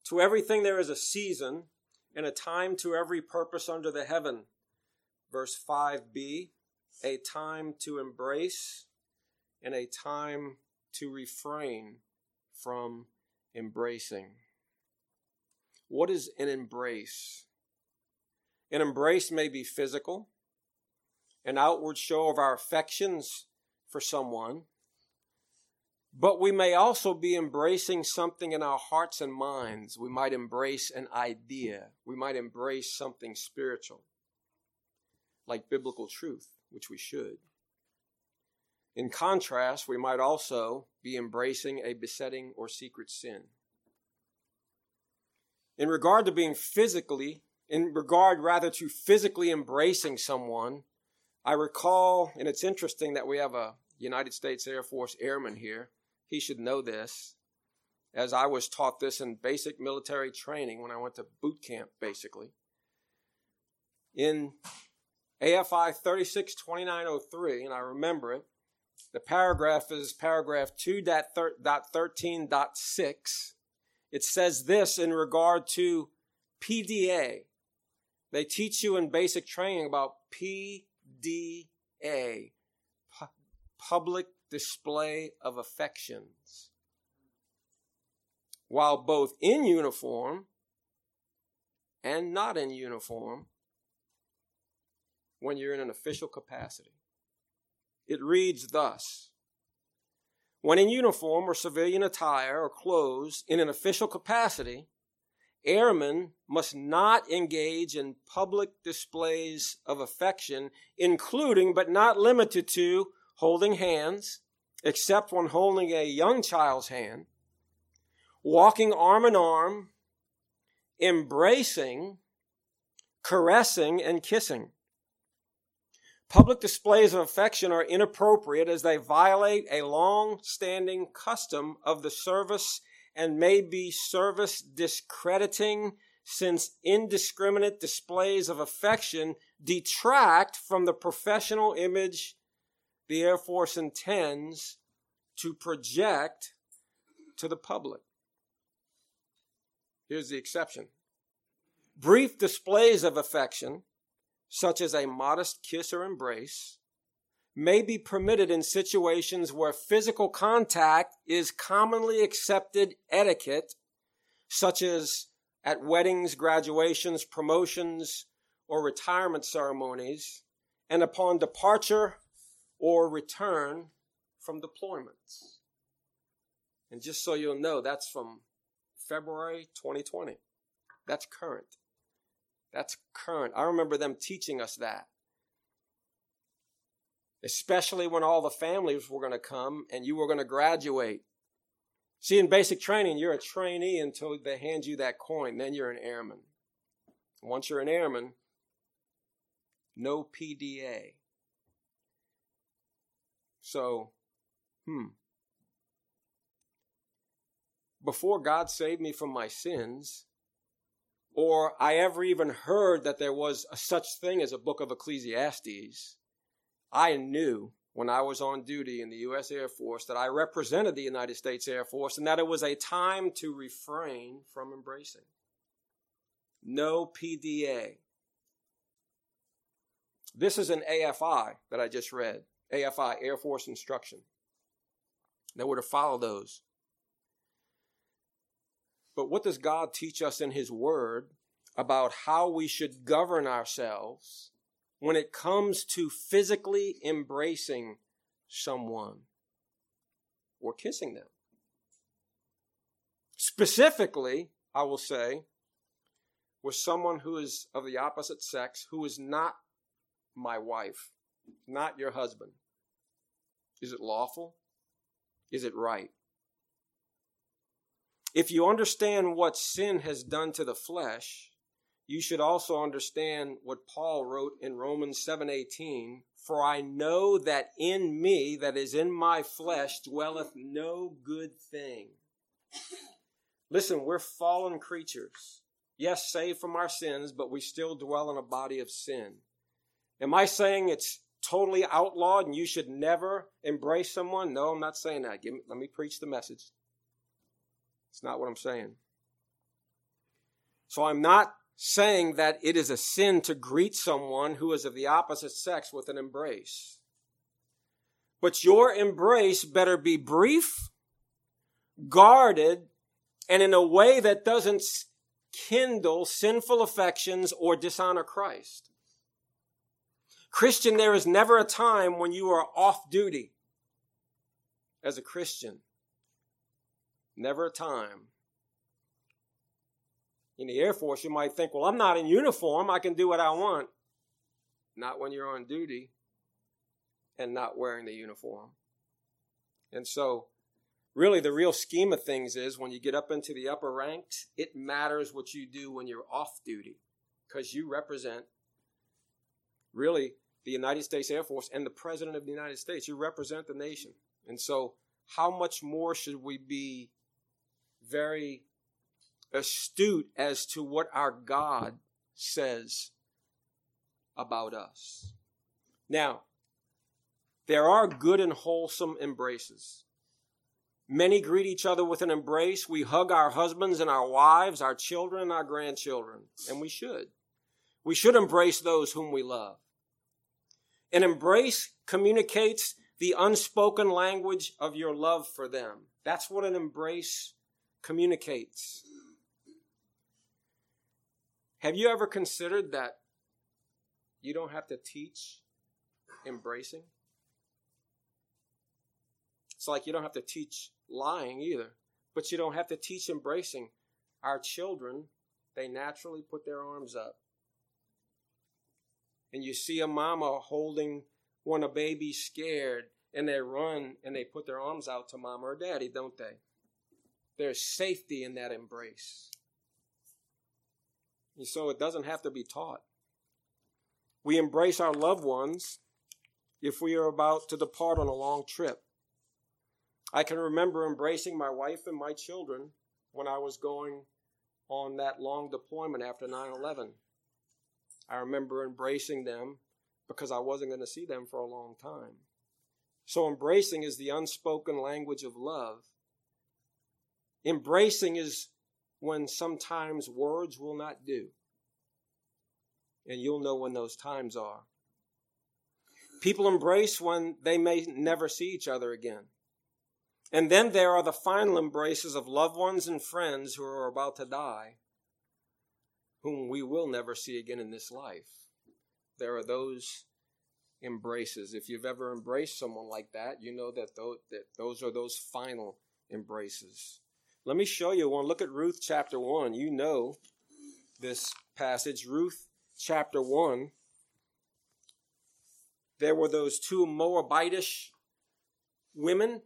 To everything there is a season, and a time to every purpose under the heaven. Verse 5b, a time to embrace and a time to refrain from embracing. What is an embrace? An embrace may be physical, an outward show of our affections for someone, but we may also be embracing something in our hearts and minds. We might embrace an idea. We might embrace something spiritual, like biblical truth, which we should. In contrast, we might also be embracing a besetting or secret sin. In regard to physically embracing someone, I recall, and it's interesting that we have a United States Air Force airman here. He should know this, as I was taught this in basic military training when I went to boot camp, basically. In AFI 362903, and I remember it, the paragraph is paragraph 2.13.6. It says this in regard to PDA. They teach you in basic training about PDA, public display of affections. While both in uniform and not in uniform, when you're in an official capacity. It reads thus: when in uniform or civilian attire or clothes in an official capacity, airmen must not engage in public displays of affection, including but not limited to holding hands, except when holding a young child's hand, walking arm in arm, embracing, caressing, and kissing. Public displays of affection are inappropriate as they violate a long-standing custom of the service and may be service discrediting, since indiscriminate displays of affection detract from the professional image the Air Force intends to project to the public. Here's the exception. Brief displays of affection, such as a modest kiss or embrace, may be permitted in situations where physical contact is commonly accepted etiquette, such as at weddings, graduations, promotions, or retirement ceremonies, and upon departure or return from deployments. And just so you'll know, that's from February 2020. That's current. That's current. I remember them teaching us that. Especially when all the families were going to come and you were going to graduate. See, in basic training, you're a trainee until they hand you that coin. Then you're an airman. Once you're an airman, no PDA. So, before God saved me from my sins, or I ever even heard that there was a such thing as a book of Ecclesiastes, I knew when I was on duty in the U.S. Air Force that I represented the United States Air Force and that it was a time to refrain from embracing. No PDA. This is an AFI that I just read. AFI, Air Force Instruction. They were to follow those. But what does God teach us in His Word about how we should govern ourselves when it comes to physically embracing someone or kissing them? Specifically, I will say, with someone who is of the opposite sex, who is not my wife, not your husband. Is it lawful? Is it right? If you understand what sin has done to the flesh, you should also understand what Paul wrote in Romans 7:18. For I know that in me, that is in my flesh, dwelleth no good thing. Listen, we're fallen creatures. Yes, saved from our sins, but we still dwell in a body of sin. Am I saying it's totally outlawed and you should never embrace someone? No, I'm not saying that. Let me preach the message. It's not what I'm saying. So I'm not saying that it is a sin to greet someone who is of the opposite sex with an embrace. But your embrace better be brief, guarded, and in a way that doesn't kindle sinful affections or dishonor Christ. Christian, there is never a time when you are off duty as a Christian. Never a time. In the Air Force, you might think, well, I'm not in uniform. I can do what I want. Not when you're on duty and not wearing the uniform. And so, really, the real scheme of things is when you get up into the upper ranks, it matters what you do when you're off duty because you represent, really, the United States Air Force and the President of the United States. You represent the nation. And so, how much more should we be very astute as to what our God says about us? Now, there are good and wholesome embraces. Many greet each other with an embrace. We hug our husbands and our wives, our children and our grandchildren, and we should. We should embrace those whom we love. An embrace communicates the unspoken language of your love for them. That's what an embrace communicates. Have you ever considered that you don't have to teach embracing? It's like you don't have to teach lying either, but you don't have to teach embracing. Our children, they naturally put their arms up. And you see a mama holding when a baby's scared, and they run and they put their arms out to mama or daddy, don't they? There's safety in that embrace. And so it doesn't have to be taught. We embrace our loved ones if we are about to depart on a long trip. I can remember embracing my wife and my children when I was going on that long deployment after 9/11. I remember embracing them because I wasn't going to see them for a long time. So embracing is the unspoken language of love. Embracing is when sometimes words will not do. And you'll know when those times are. People embrace when they may never see each other again. And then there are the final embraces of loved ones and friends who are about to die, whom we will never see again in this life. There are those embraces. If you've ever embraced someone like that, you know that those are those final embraces. Let me show you one. Look at Ruth chapter 1. You know this passage. Ruth chapter 1. There were those two Moabitish women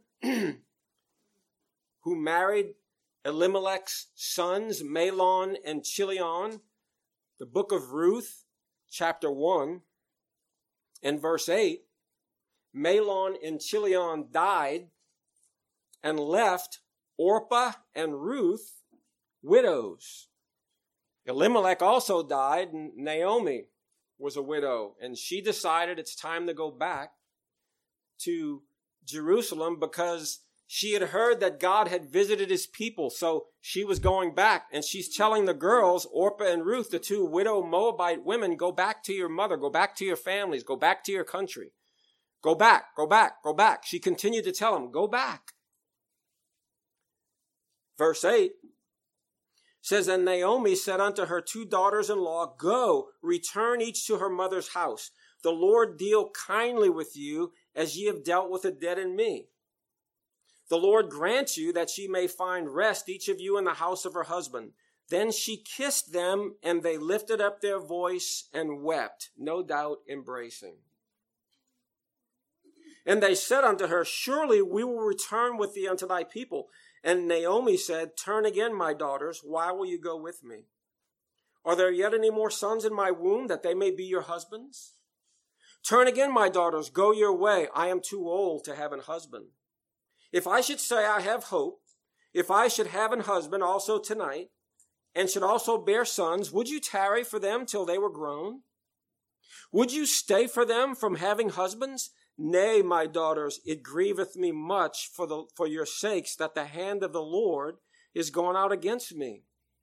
who married Elimelech's sons, Mahlon and Chilion. The book of Ruth, chapter 1, and verse 8, Mahlon and Chilion died and left Orpah and Ruth widows. Elimelech also died, and Naomi was a widow, and she decided it's time to go back to Jerusalem because she had heard that God had visited his people, so she was going back, and she's telling the girls, Orpah and Ruth, the two widow Moabite women, go back to your mother, go back to your families, go back to your country. Go back, go back, go back. She continued to tell them, go back. Verse 8 says, and Naomi said unto her two daughters-in-law, go, return each to her mother's house. The Lord deal kindly with you as ye have dealt with the dead and me. The Lord grant you that ye may find rest, each of you in the house of her husband. Then she kissed them, and they lifted up their voice and wept, no doubt embracing. And they said unto her, surely we will return with thee unto thy people. And Naomi said, turn again, my daughters, why will you go with me? Are there yet any more sons in my womb, that they may be your husbands? Turn again, my daughters, go your way. I am too old to have an husband. If I should say I have hope, if I should have an husband also tonight, and should also bear sons, would you tarry for them till they were grown? Would you stay for them from having husbands? Nay, my daughters, it grieveth me much for your sakes that the hand of the Lord is gone out against me.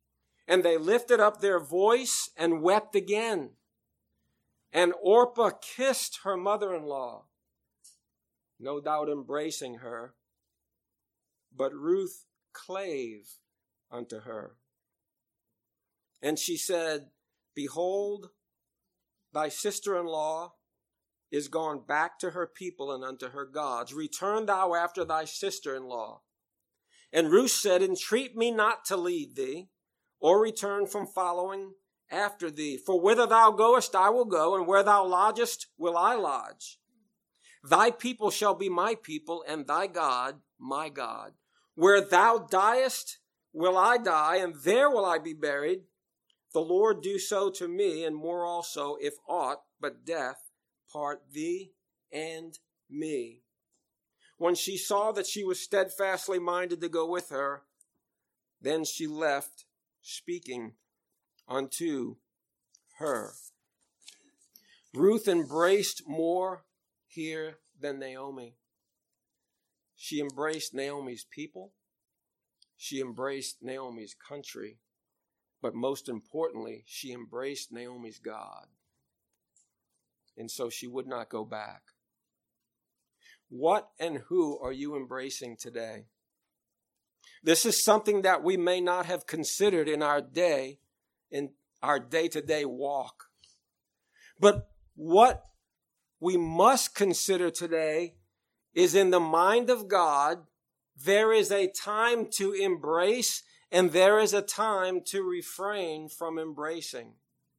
And they lifted up their voice and wept again. And Orpah kissed her mother-in-law, no doubt embracing her. But Ruth clave unto her. And she said, Behold, thy sister-in-law is gone back to her people and unto her gods. Return thou after thy sister-in-law. And Ruth said, Entreat me not to leave thee, or return from following after thee. For whither thou goest, I will go, and where thou lodgest, will I lodge. Thy people shall be my people, and thy God, my God. Where thou diest, will I die, and there will I be buried. The Lord do so to me, and more also, if aught but death part thee and me. When she saw that she was steadfastly minded to go with her, then she left, speaking unto her. Ruth embraced more here than Naomi. She embraced Naomi's people. She embraced Naomi's country. But most importantly, she embraced Naomi's God. And so she would not go back. What and who are you embracing today? This is something that we may not have considered in our day-to-day walk. But what we must consider today is, in the mind of God, there is a time to embrace and there is a time to refrain from embracing.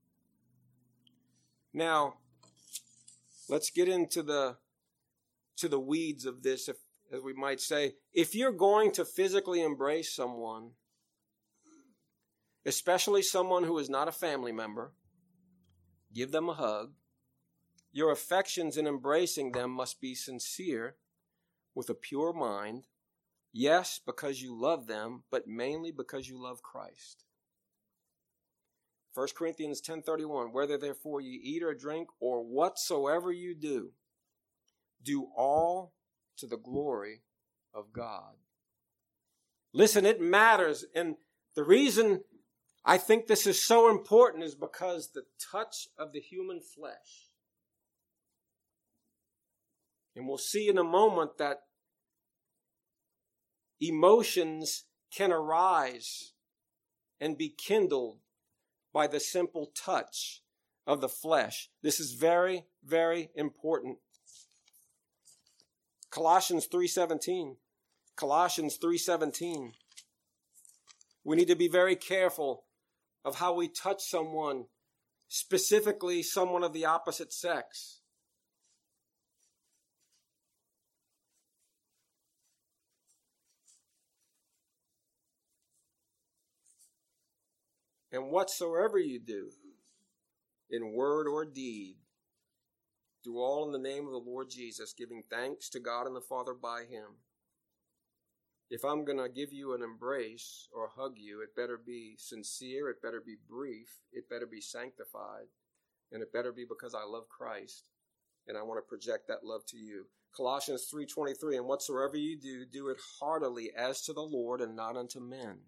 Now, let's get into the weeds of this, as we might say. If you're going to physically embrace someone, especially someone who is not a family member, give them a hug. Your affections in embracing them must be sincere, with a pure mind. Yes, because you love them, but mainly because you love Christ. 1 Corinthians 10:31, whether therefore ye eat or drink or whatsoever you do, do all to the glory of God. Listen, it matters. And the reason I think this is so important is because the touch of the human flesh. And we'll see in a moment that emotions can arise and be kindled by the simple touch of the flesh. This is very, very important. Colossians 3:17. Colossians 3:17. We need to be very careful of how we touch someone, specifically someone of the opposite sex. And whatsoever you do, in word or deed, do all in the name of the Lord Jesus, giving thanks to God and the Father by him. If I'm going to give you an embrace or hug you, it better be sincere, it better be brief, it better be sanctified, and it better be because I love Christ, and I want to project that love to you. Colossians 3:23, and whatsoever you do, do it heartily as to the Lord and not unto men.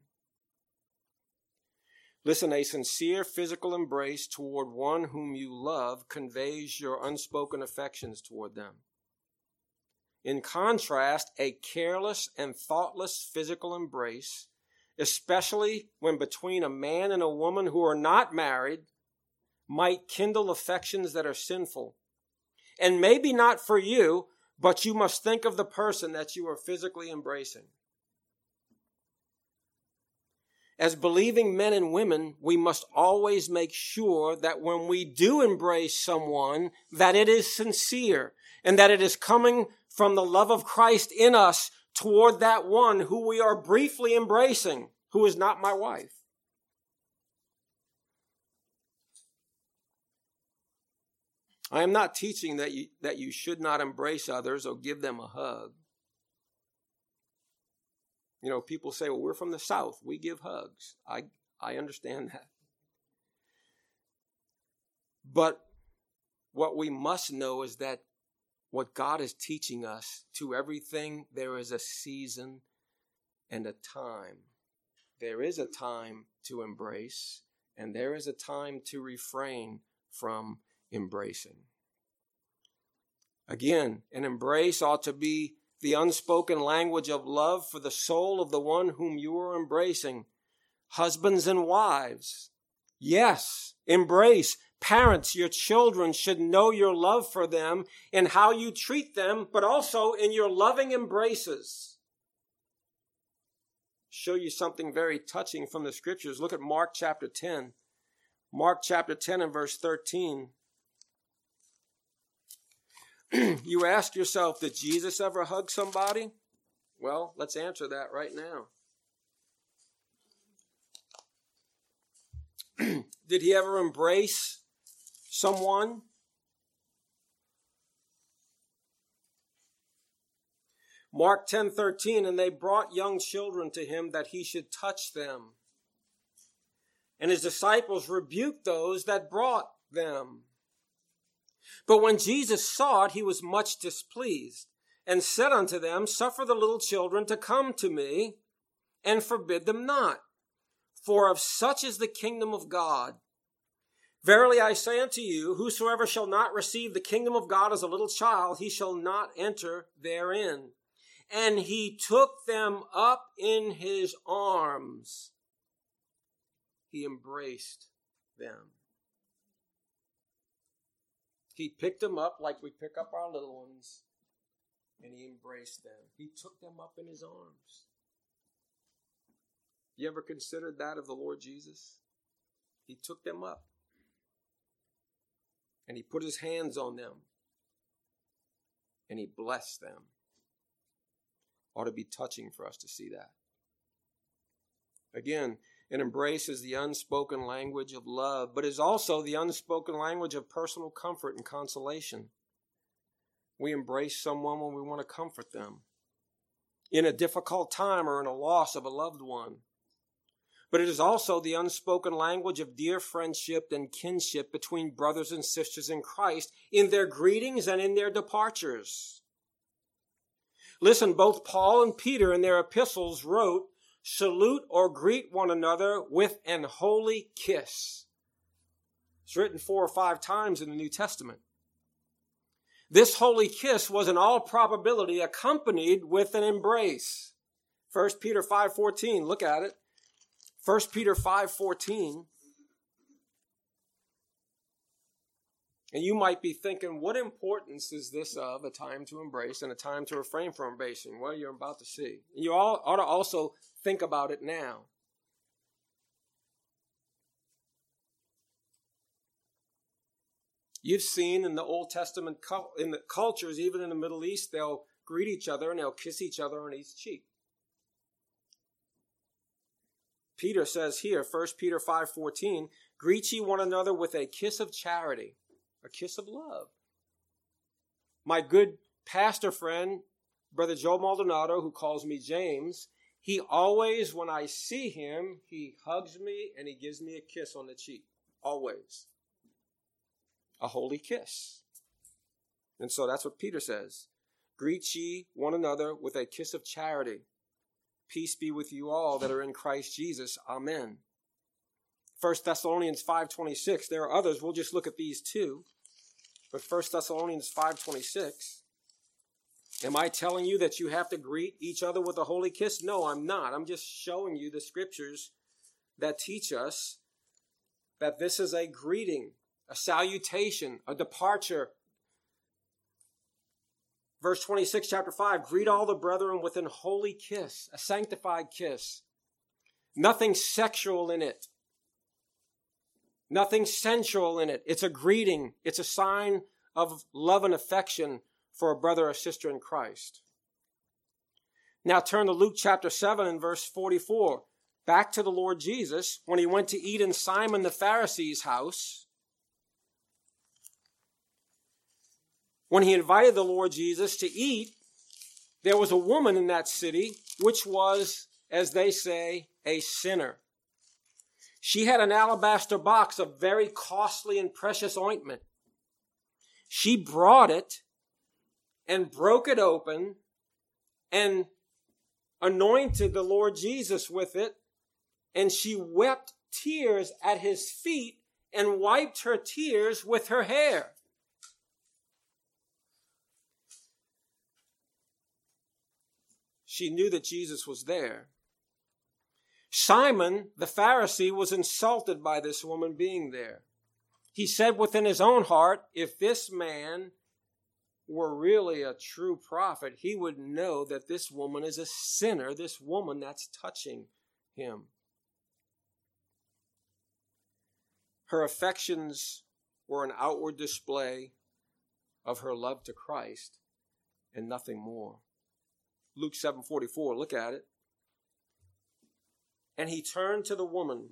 Listen, a sincere physical embrace toward one whom you love conveys your unspoken affections toward them. In contrast, a careless and thoughtless physical embrace, especially when between a man and a woman who are not married, might kindle affections that are sinful. And maybe not for you, but you must think of the person that you are physically embracing. As believing men and women, we must always make sure that when we do embrace someone, that it is sincere and that it is coming from the love of Christ in us toward that one who we are briefly embracing, who is not my wife. I am not teaching that you should not embrace others or give them a hug. You know, people say, well, we're from the South. We give hugs. I understand that. But what we must know is that what God is teaching us, to everything there is a season and a time. there is a time to embrace, and there is a time to refrain from embracing. Again, an embrace ought to be the unspoken language of love for the soul of the one whom you are embracing. Husbands and wives, yes, embrace. Parents, your children should know your love for them and how you treat them, but also in your loving embraces. Show you something very touching from the scriptures. Look at Mark chapter 10. Mark chapter 10 and verse 13. You ask yourself, did Jesus ever hug somebody? Well, let's answer that right now. Did he ever embrace someone? Mark 10:13, and they brought young children to him that he should touch them. And his disciples rebuked those that brought them. But when Jesus saw it, he was much displeased, and said unto them, Suffer the little children to come to me, and forbid them not, for of such is the kingdom of God. Verily I say unto you, whosoever shall not receive the kingdom of God as a little child, he shall not enter therein. And he took them up in his arms. He embraced them. He picked them up like we pick up our little ones, and he embraced them. He took them up in his arms. You ever considered that of the Lord Jesus? He took them up, and he put his hands on them, and he blessed them. Ought to be touching for us to see that. Again, an embrace is the unspoken language of love, but is also the unspoken language of personal comfort and consolation. We embrace someone when we want to comfort them in a difficult time or in a loss of a loved one. But it is also the unspoken language of dear friendship and kinship between brothers and sisters in Christ in their greetings and in their departures. Listen, both Paul and Peter in their epistles wrote, salute or greet one another with an holy kiss. It's written 4 or 5 times in the New Testament. This holy kiss was in all probability accompanied with an embrace. 1 Peter 5:14, look at it. 1 Peter 5:14. And you might be thinking, what importance is this of a time to embrace and a time to refrain from embracing? Well, you're about to see. You all ought to also think about it now. You've seen in the Old Testament, in the cultures, even in the Middle East, they'll greet each other and they'll kiss each other on each cheek. Peter says here, 1 Peter 5:14, greet ye one another with a kiss of charity, a kiss of love. My good pastor friend, Brother Joe Maldonado, who calls me James, he always, when I see him, he hugs me and he gives me a kiss on the cheek. Always. A holy kiss. And so that's what Peter says. Greet ye one another with a kiss of charity. Peace be with you all that are in Christ Jesus. Amen. 1 Thessalonians 5:26. There are others. We'll just look at these two. But 1 Thessalonians 5:26. Am I telling you that you have to greet each other with a holy kiss? No, I'm not. I'm just showing you the scriptures that teach us that this is a greeting, a salutation, a departure. Verse 26, chapter 5, greet all the brethren with an holy kiss, a sanctified kiss. Nothing sexual in it. Nothing sensual in it. It's a greeting. It's a sign of love and affection for a brother or sister in Christ. Now turn to Luke chapter 7 and verse 44. Back to the Lord Jesus when he went to eat in Simon the Pharisee's house. When he invited the Lord Jesus to eat, there was a woman in that city which was, as they say, a sinner. She had an alabaster box of very costly and precious ointment. She brought it and broke it open and anointed the Lord Jesus with it and she wept tears at his feet and wiped her tears with her hair. She knew that Jesus was there. Simon, the Pharisee, was insulted by this woman being there. He said within his own heart, if this man were really a true prophet, he would know that this woman is a sinner, this woman that's touching him. Her affections were an outward display of her love to Christ and nothing more. Luke 7:44, look at it. And he turned to the woman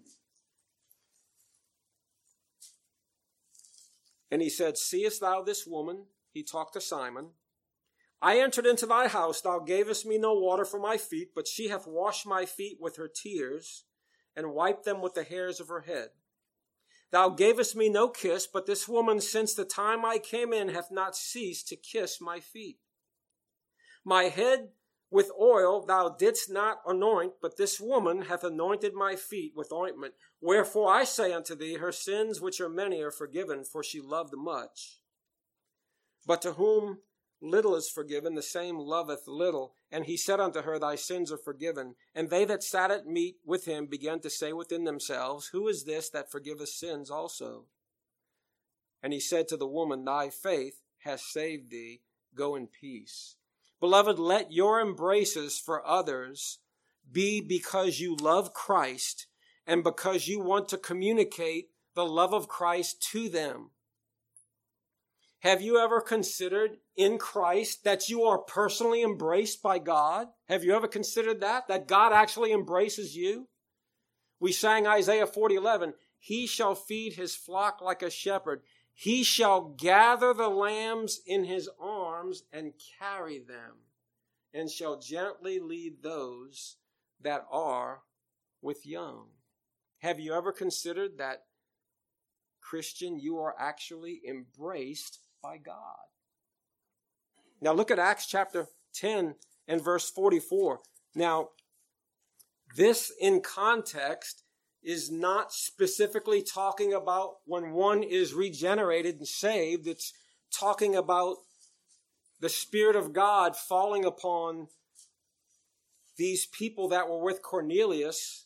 and he said, seest thou this woman? He talked to Simon. I entered into thy house. Thou gavest me no water for my feet, but she hath washed my feet with her tears and wiped them with the hairs of her head. Thou gavest me no kiss, but this woman since the time I came in hath not ceased to kiss my feet. My head with oil thou didst not anoint, but this woman hath anointed my feet with ointment. Wherefore I say unto thee, her sins which are many are forgiven, for she loved much. But to whom little is forgiven, the same loveth little. And he said unto her, thy sins are forgiven. And they that sat at meat with him began to say within themselves, who is this that forgiveth sins also? And he said to the woman, thy faith hath saved thee. Go in peace. Beloved, let your embraces for others be because you love Christ and because you want to communicate the love of Christ to them. Have you ever considered in Christ that you are personally embraced by God? Have you ever considered that God actually embraces you? We sang Isaiah 40:11, he shall feed his flock like a shepherd. He shall gather the lambs in his arms and carry them, and shall gently lead those that are with young. Have you ever considered that, Christian, you are actually embraced by God? Now look at Acts chapter 10 and verse 44. Now, this in context is not specifically talking about when one is regenerated and saved. It's talking about the Spirit of God falling upon these people that were with Cornelius,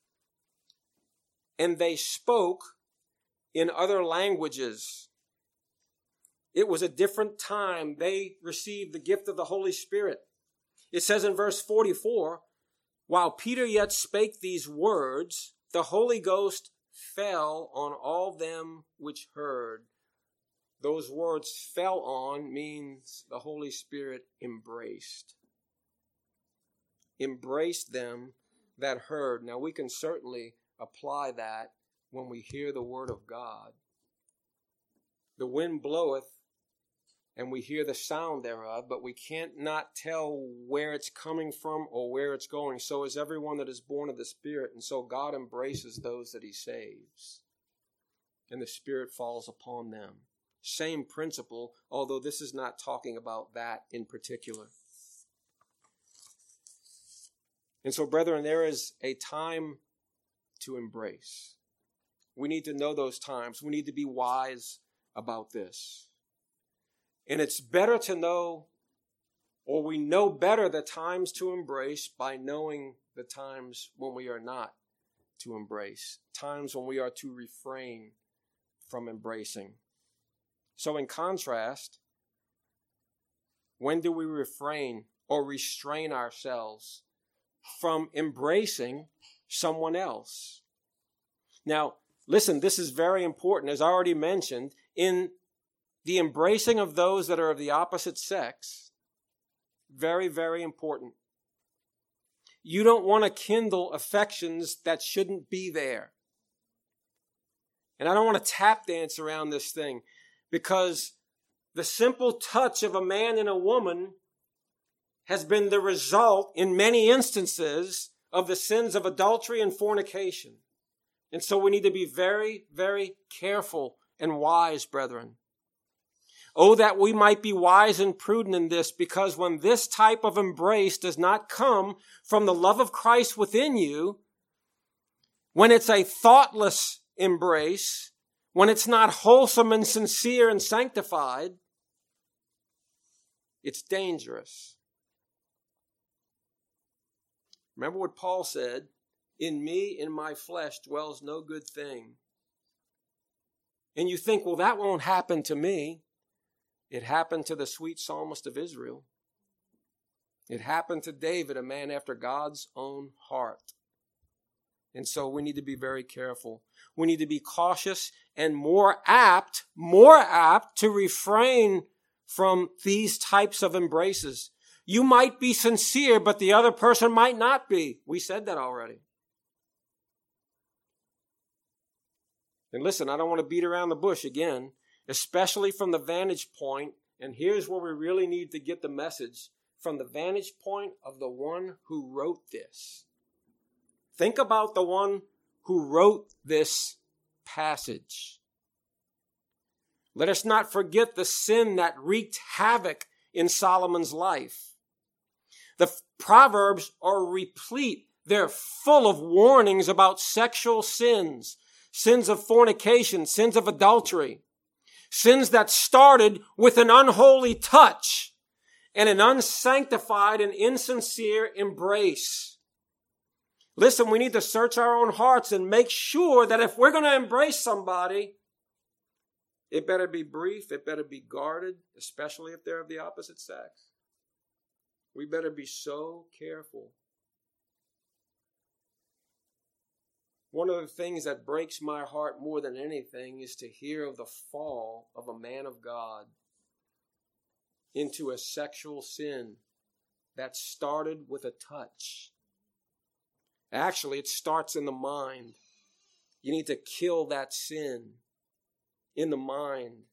and they spoke in other languages. It was a different time. They received the gift of the Holy Spirit. It says in verse 44, while Peter yet spake these words, the Holy Ghost fell on all them which heard. Those words fell on means the Holy Spirit embraced. Embraced them that heard. Now we can certainly apply that when we hear the word of God. The wind bloweth, and we hear the sound thereof, but we can't not tell where it's coming from or where it's going. So is everyone that is born of the Spirit, and so God embraces those that he saves, and the Spirit falls upon them. Same principle, although this is not talking about that in particular. And so, brethren, there is a time to embrace. We need to know those times. We need to be wise about this. And it's better to know, or we know better the times to embrace by knowing the times when we are not to embrace, times when we are to refrain from embracing. So in contrast, when do we refrain or restrain ourselves from embracing someone else? Now, listen, this is very important. As I already mentioned, in the embracing of those that are of the opposite sex, very, very important. You don't want to kindle affections that shouldn't be there. And I don't want to tap dance around this thing, because the simple touch of a man and a woman has been the result, in many instances, of the sins of adultery and fornication. And so we need to be very, very careful and wise, brethren. Oh, that we might be wise and prudent in this, because when this type of embrace does not come from the love of Christ within you, when it's a thoughtless embrace, when it's not wholesome and sincere and sanctified, it's dangerous. Remember what Paul said, in me, in my flesh, dwells no good thing. And you think, well, that won't happen to me. It happened to the sweet psalmist of Israel. It happened to David, a man after God's own heart. And so we need to be very careful. We need to be cautious and more apt to refrain from these types of embraces. You might be sincere, but the other person might not be. We said that already. And listen, I don't want to beat around the bush again, especially from the vantage point, and here's where we really need to get the message, from the vantage point of the one who wrote this. Think about the one who wrote this passage. Let us not forget the sin that wreaked havoc in Solomon's life. The Proverbs are replete. They're full of warnings about sexual sins, sins of fornication, sins of adultery, sins that started with an unholy touch and an unsanctified and insincere embrace. Listen, we need to search our own hearts and make sure that if we're going to embrace somebody, it better be brief, it better be guarded, especially if they're of the opposite sex. We better be so careful. One of the things that breaks my heart more than anything is to hear of the fall of a man of God into a sexual sin that started with a touch. Actually, it starts in the mind. You need to kill that sin in the mind.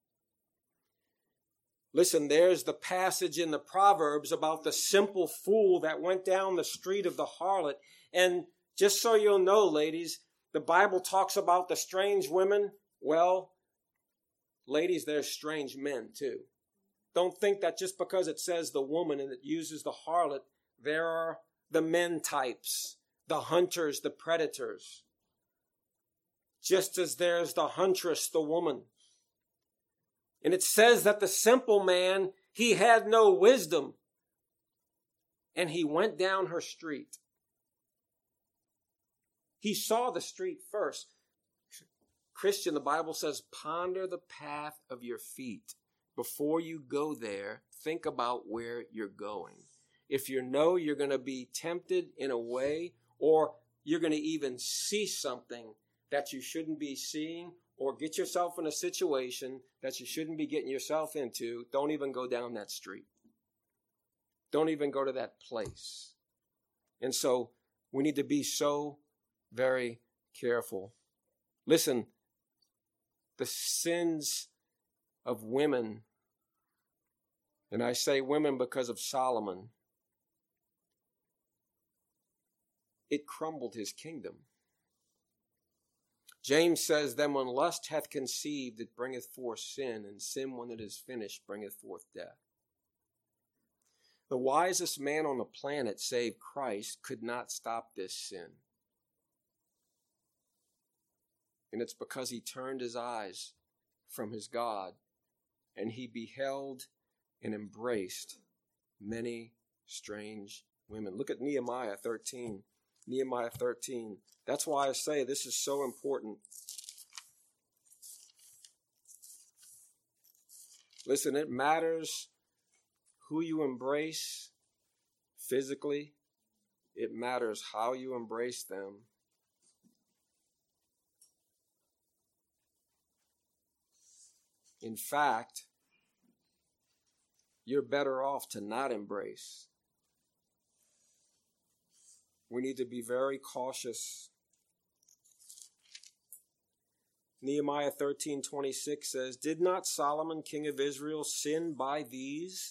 Listen, there's the passage in the Proverbs about the simple fool that went down the street of the harlot. And just so you'll know, ladies, the Bible talks about the strange women. Well, ladies, there's strange men too. Don't think that just because it says the woman and it uses the harlot, there are the men types, the hunters, the predators. Just as there's the huntress, the woman. And it says that the simple man, he had no wisdom. And he went down her street. He saw the street first. Christian, the Bible says, ponder the path of your feet. Before you go there, think about where you're going. If you know you're going to be tempted in a way, or you're going to even see something that you shouldn't be seeing, or get yourself in a situation that you shouldn't be getting yourself into, don't even go down that street. Don't even go to that place. And so we need to be so very careful. Listen, the sins of women, and I say women because of Solomon, it crumbled his kingdom. James says, then when lust hath conceived, it bringeth forth sin, and sin, when it is finished, bringeth forth death. The wisest man on the planet, save Christ, could not stop this sin. And it's because he turned his eyes from his God, and he beheld and embraced many strange women. Look at Nehemiah 13. Nehemiah 13. That's why I say this is so important. Listen, it matters who you embrace physically. It matters how you embrace them. In fact, you're better off to not embrace. We need to be very cautious. Nehemiah 13:26 says, did not Solomon, king of Israel, sin by these?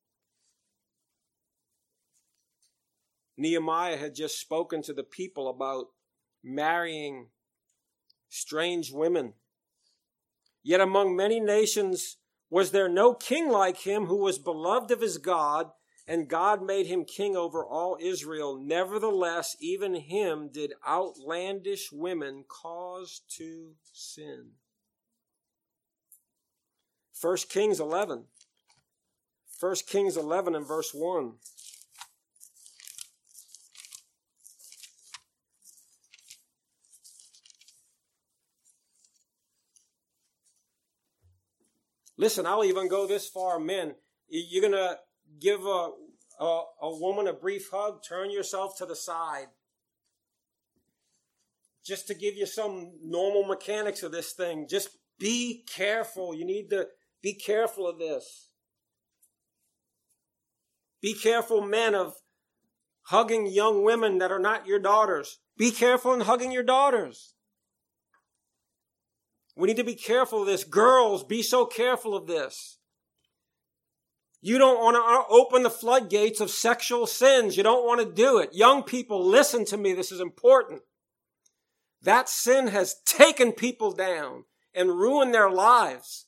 Nehemiah had just spoken to the people about marrying strange women. Yet among many nations was there no king like him, who was beloved of his God and God made him king over all Israel. Nevertheless, even him did outlandish women cause to sin. 1 Kings 11. 1 Kings 11 and verse 1. Listen, I'll even go this far, men. You're going to give a woman a brief hug, turn yourself to the side. Just to give you some normal mechanics of this thing. Just be careful. You need to be careful of this. Be careful, men, of hugging young women that are not your daughters. Be careful in hugging your daughters. We need to be careful of this. Girls, be so careful of this. You don't want to open the floodgates of sexual sins. You don't want to do it. Young people, listen to me. This is important. That sin has taken people down and ruined their lives.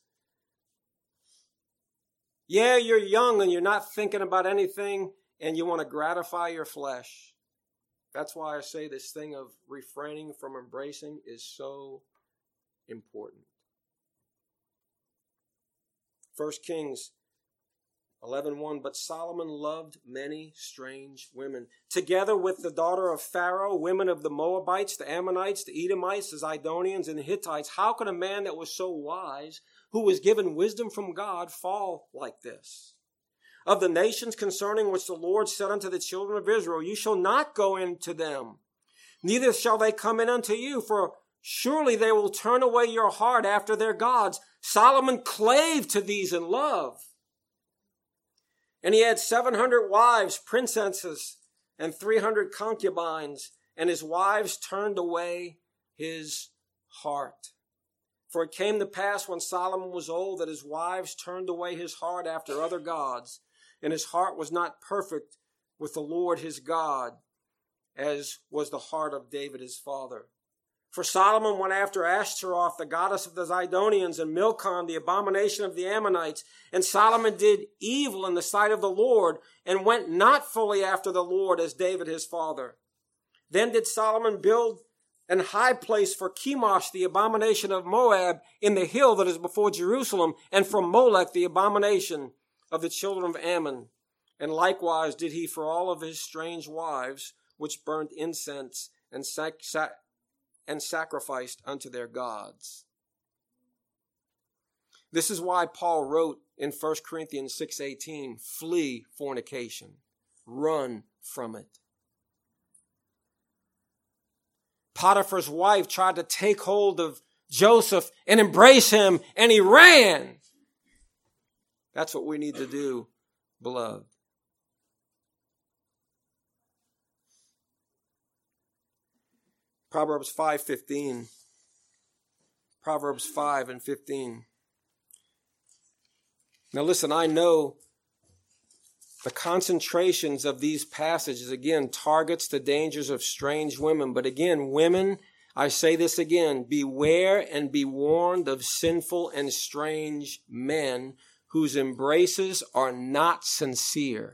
Yeah, you're young and you're not thinking about anything and you want to gratify your flesh. That's why I say this thing of refraining from embracing is so important. 1 Kings 11:1, but Solomon loved many strange women, together with the daughter of Pharaoh, women of the Moabites, the Ammonites, the Edomites, the Zidonians, and the Hittites. How could a man that was so wise, who was given wisdom from God, fall like this? Of the nations concerning which the Lord said unto the children of Israel, you shall not go into them, neither shall they come in unto you, for surely they will turn away your heart after their gods. Solomon clave to these in love. And he had 700 wives, princesses, and 300 concubines, and his wives turned away his heart. For it came to pass when Solomon was old that his wives turned away his heart after other gods, and his heart was not perfect with the Lord his God, as was the heart of David his father. For Solomon went after Ashtaroth, the goddess of the Zidonians, and Milcom, the abomination of the Ammonites. And Solomon did evil in the sight of the Lord, and went not fully after the Lord as David his father. Then did Solomon build an high place for Chemosh, the abomination of Moab, in the hill that is before Jerusalem, and for Molech, the abomination of the children of Ammon. And likewise did he for all of his strange wives, which burnt incense and sacrificed unto their gods. This is why Paul wrote in 1 Corinthians 6:18, flee fornication, run from it. Potiphar's wife tried to take hold of Joseph and embrace him, and he ran. That's what we need to do, beloved. Proverbs 5:15. Proverbs 5 and 15. Now listen, I know the concentrations of these passages, again, targets the dangers of strange women. But again, women, I say this again, beware and be warned of sinful and strange men whose embraces are not sincere.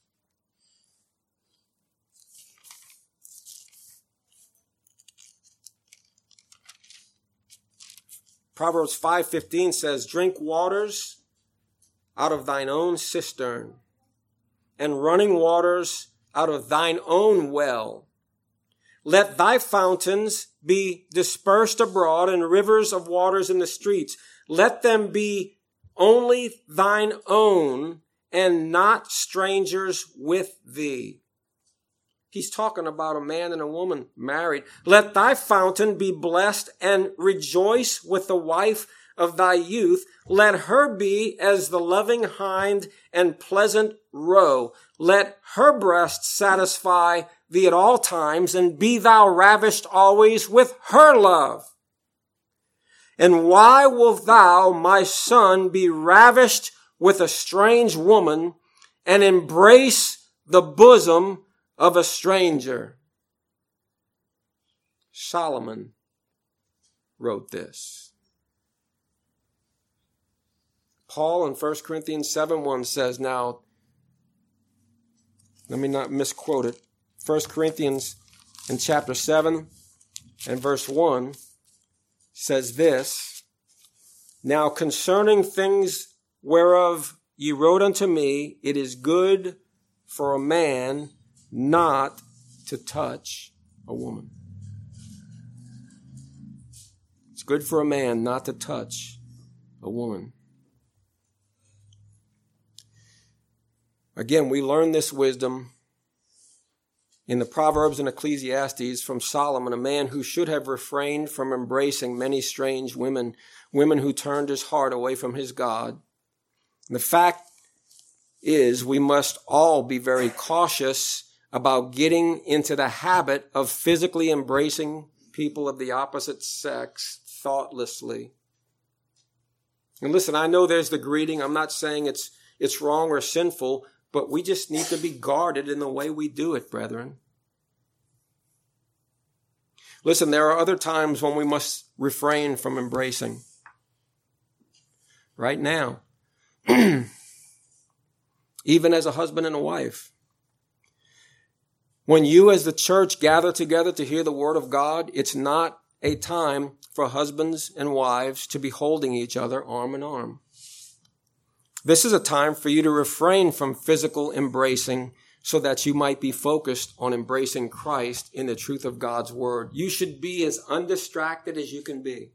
Proverbs 5:15 says, drink waters out of thine own cistern, and running waters out of thine own well. Let thy fountains be dispersed abroad, and rivers of waters in the streets. Let them be only thine own, and not strangers with thee. He's talking about a man and a woman married. Let thy fountain be blessed, and rejoice with the wife of thy youth. Let her be as the loving hind and pleasant roe. Let her breast satisfy thee at all times, and be thou ravished always with her love. And why wilt thou, my son, be ravished with a strange woman, and embrace the bosom of a stranger? Solomon wrote this. Paul in 1 Corinthians 7:1 says, now, Let me not misquote it. 1 Corinthians in chapter 7 and verse 1 says this, "Now concerning things whereof ye wrote unto me, it is good for a man not to touch a woman." It's good for a man not to touch a woman. Again, we learn this wisdom in the Proverbs and Ecclesiastes from Solomon, a man who should have refrained from embracing many strange women, women who turned his heart away from his God. And the fact is, we must all be very cautious about getting into the habit of physically embracing people of the opposite sex thoughtlessly. And listen, I know there's the greeting. I'm not saying it's wrong or sinful, but we just need to be guarded in the way we do it, brethren. Listen, there are other times when we must refrain from embracing. Right now, even as a husband and a wife. When you as the church gather together to hear the word of God, it's not a time for husbands and wives to be holding each other arm in arm. This is a time for you to refrain from physical embracing so that you might be focused on embracing Christ in the truth of God's word. You should be as undistracted as you can be.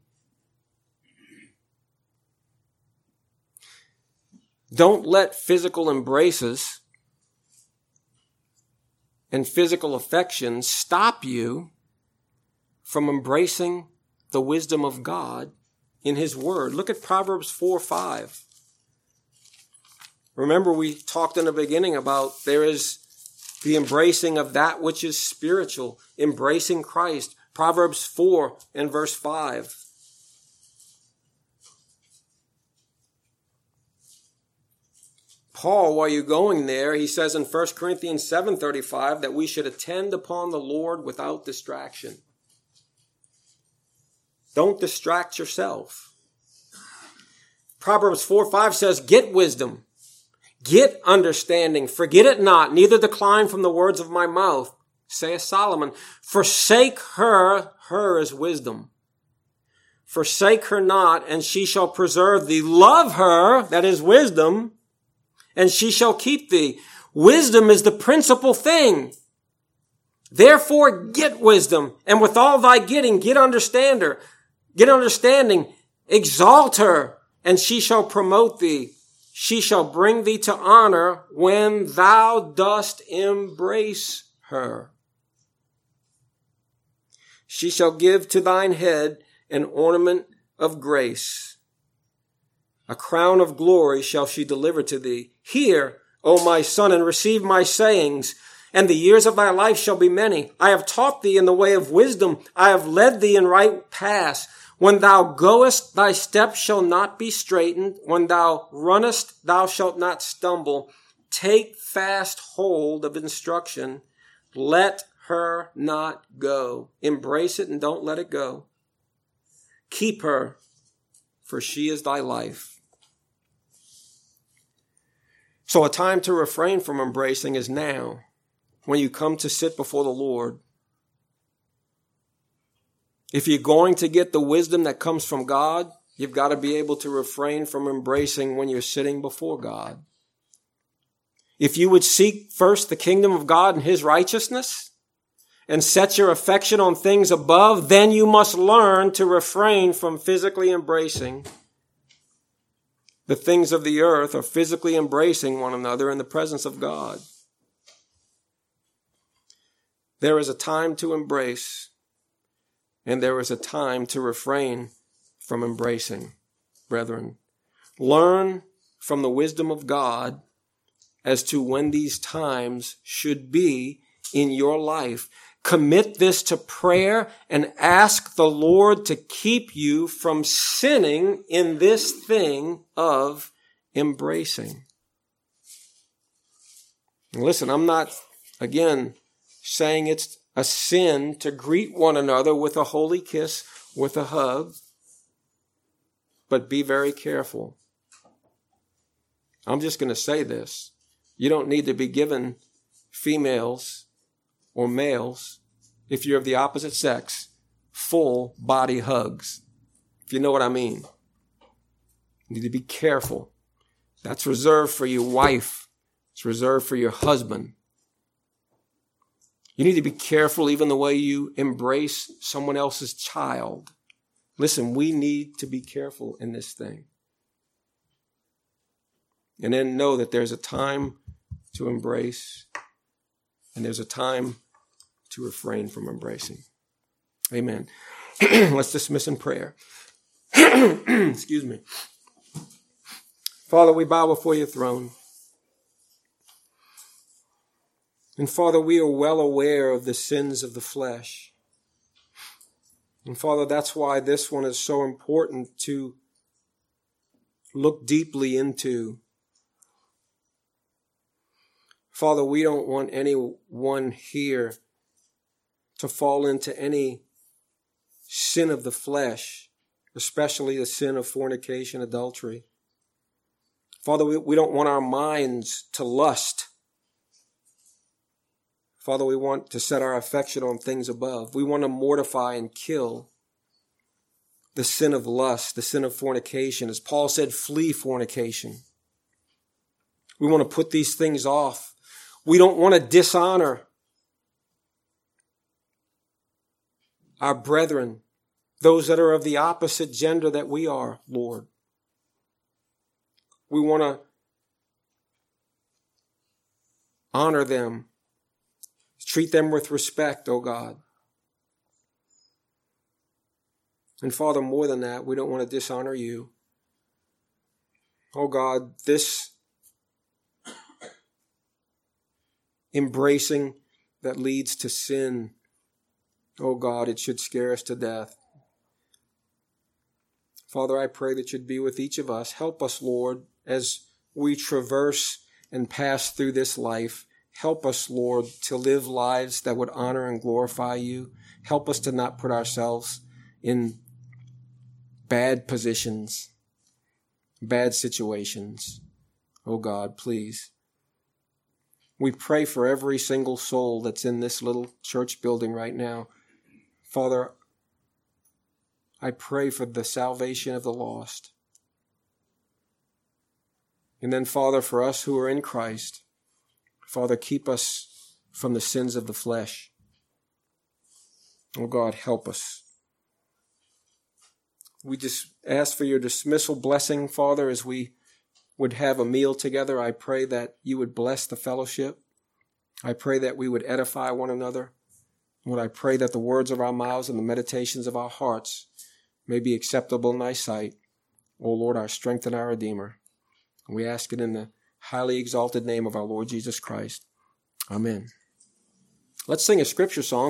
Don't let physical embraces and physical affection stop you from embracing the wisdom of God in his word. Look at Proverbs 4:5. Remember, we talked in the beginning about there is the embracing of that which is spiritual, embracing Christ. Proverbs 4 and verse 5. Paul, while you're going there, he says in 1 Corinthians 7:35 that we should attend upon the Lord without distraction. Don't distract yourself. Proverbs 4:5 says, "Get wisdom, get understanding, forget it not, neither decline from the words of my mouth," saith Solomon. Forsake her, her is wisdom. Forsake her not, and she shall preserve thee. Love her, that is wisdom, and she shall keep thee. Wisdom is the principal thing. Therefore get wisdom, and with all thy getting, get understanding. Exalt her, and she shall promote thee. She shall bring thee to honor when thou dost embrace her. She shall give to thine head an ornament of grace. A crown of glory shall she deliver to thee. Hear, O my son, and receive my sayings, and the years of thy life shall be many. I have taught thee in the way of wisdom. I have led thee in right paths. When thou goest, thy steps shall not be straitened. When thou runnest, thou shalt not stumble. Take fast hold of instruction. Let her not go. Embrace it and don't let it go. Keep her, for she is thy life. So a time to refrain from embracing is now, when you come to sit before the Lord. If you're going to get the wisdom that comes from God, you've got to be able to refrain from embracing when you're sitting before God. If you would seek first the kingdom of God and his righteousness and set your affection on things above, then you must learn to refrain from physically embracing the things of the earth or physically embracing one another in the presence of God. There is a time to embrace, and there is a time to refrain from embracing, brethren. Learn from the wisdom of God as to when these times should be in your life. Commit this to prayer and ask the Lord to keep you from sinning in this thing of embracing. And listen, I'm not, again, saying it's a sin to greet one another with a holy kiss, with a hug, but be very careful. I'm just going to say this. You don't need to be given females or males, if you're of the opposite sex, full body hugs. If you know what I mean. You need to be careful. That's reserved for your wife. It's reserved for your husband. You need to be careful even the way you embrace someone else's child. Listen, we need to be careful in this thing. And then know that there's a time to embrace and there's a time to refrain from embracing. Amen. Let's dismiss in prayer. Excuse me. Father, we bow before your throne. And Father, we are well aware of the sins of the flesh. And Father, that's why this one is so important to look deeply into. Father, we don't want anyone here to fall into any sin of the flesh, especially the sin of fornication, adultery. Father, we don't want our minds to lust. Father, we want to set our affection on things above. We want to mortify and kill the sin of lust, the sin of fornication. As Paul said, flee fornication. We want to put these things off. We don't want to dishonor our brethren, those that are of the opposite gender that we are, Lord. We want to honor them. Treat them with respect, oh God. And Father, more than that, we don't want to dishonor you. Oh God, this embracing that leads to sin, oh God, it should scare us to death. Father, I pray that you'd be with each of us. Help us, Lord, as we traverse and pass through this life. Help us, Lord, to live lives that would honor and glorify you. Help us to not put ourselves in bad positions, bad situations. Oh God, please. We pray for every single soul that's in this little church building right now. Father, I pray for the salvation of the lost. And then, Father, for us who are in Christ, Father, keep us from the sins of the flesh. Oh God, help us. We just ask for your dismissal blessing, Father, as we would have a meal together. I pray that you would bless the fellowship. I pray that we would edify one another. Lord, I pray that the words of our mouths and the meditations of our hearts may be acceptable in thy sight. O Lord, our strength and our Redeemer. And we ask it in the highly exalted name of our Lord Jesus Christ. Amen. Let's sing a scripture song.